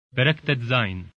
פרק ט"ז.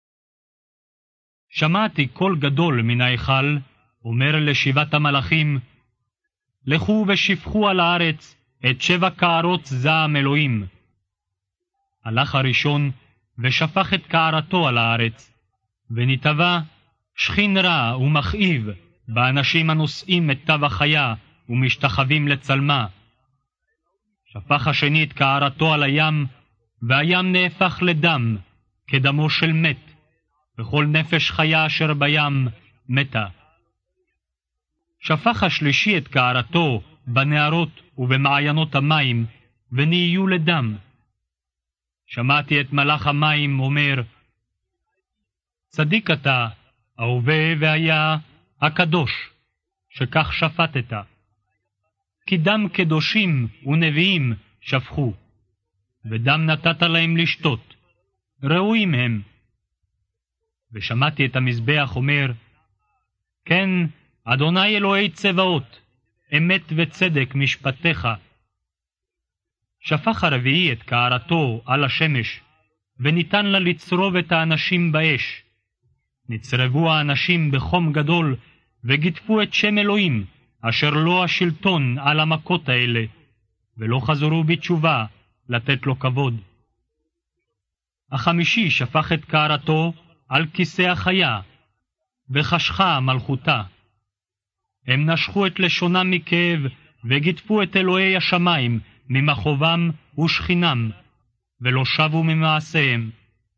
שמעתי קול גדול מן ההיכל, אומר לשבעת המלאכים, לכו ושפכו על הארץ את 7 קערות זעם אלוהים. הלך הראשון ושפך את קערתו על הארץ, ונתבע שכין רע ומכאיב באנשים הנושאים את תו החיה ומשתחווים לצלמה. שפך השני את קערתו על הים, והים נהפך לדם, כדמו של מת, וכל נפש חיה אשר בים מתה. שפך השלישי את קערתו בנהרות ובמעיינות המים, ונהיו לדם. שמעתי את מלאך המים אומר, צדיק אתה, ההווה והיה הקדוש, שכך שפטת. כי דם קדושים ונביאים שפכו, ודם נתת להם לשתות, ראויים הם. ושמעתי את המזבח אומר, כן, אדוני אלוהי צבאות, אמת וצדק משפטיך. שפך הרביעי את קערתו על השמש, וניתן לה לצרוב את האנשים באש. נצרבו האנשים בחום גדול, וגיטפו את שם אלוהים, אשר לא השלטון על המכות האלה, ולא חזרו בתשובה לתת לו כבוד. החמישי שפך את קערתו על כיסא החיה, וחשכה מלכותה. הם נשכו את לשונם מכאב, וגיטפו את אלוהי השמיים ממחובם ושכינם, ולא שבו ממעשיהם.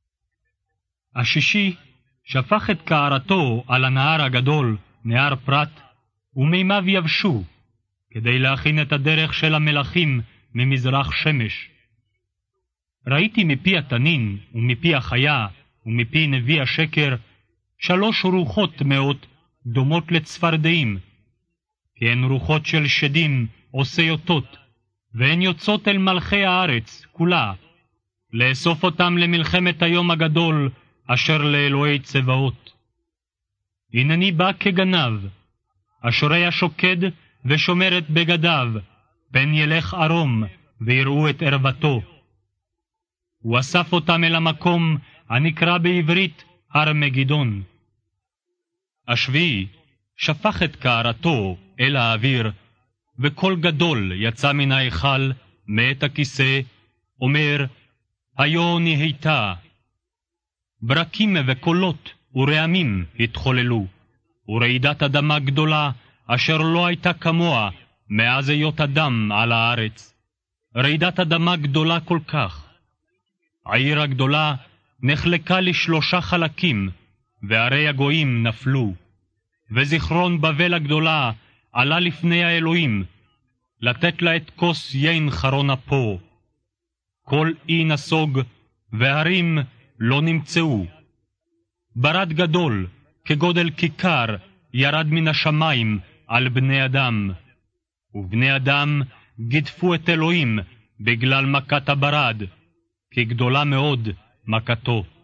השישי שפך את קערתו על הנהר הגדול, נהר פרת, ומימיו יבשו, כדי להכין את הדרך של המלאכים ממזרח שמש. ראיתי מפי התנין, ומפי החיה, ומפי נביא השקר, 3 רוחות טמאות דומות לצפרדעים, כי הן רוחות של שדים עושי אותות, והן יוצאות אל מלכי הארץ כולה, לאסוף אותם למלחמת היום הגדול, אשר לאלוהי צבאות. הנני בא כגנב, אשרי שוקד ושומר את בגדיו, פן ילך ערום ויראו את ערוותו. הוא אסף אותם אל המקום הנקרא בעברית הר מגידון. השביעי שפך את קערתו אל האוויר, וקול גדול יצא מן ההיכל מאת הכיסא, אומר, היו נהייתה. ברקים וקולות ורעמים התחוללו, ורעידת אדמה גדולה, אשר לא הייתה כמוה מאז היות אדם על הארץ. רעידת אדמה גדולה כל כך. העיר הגדולה נחלקה ל3 חלקים, וערי הגויים נפלו. וזיכרון בבל הגדולה עלה לפני האלוהים, לתת לה את כוס יין חרון אפו. כל אי נסוג, והרים לא נמצאו. ברד גדול, כגודל כיכר, ירד מן השמיים על בני אדם. ובני אדם גידפו את אלוהים בגלל מכת הברד, כי גדולה מאוד מכתו.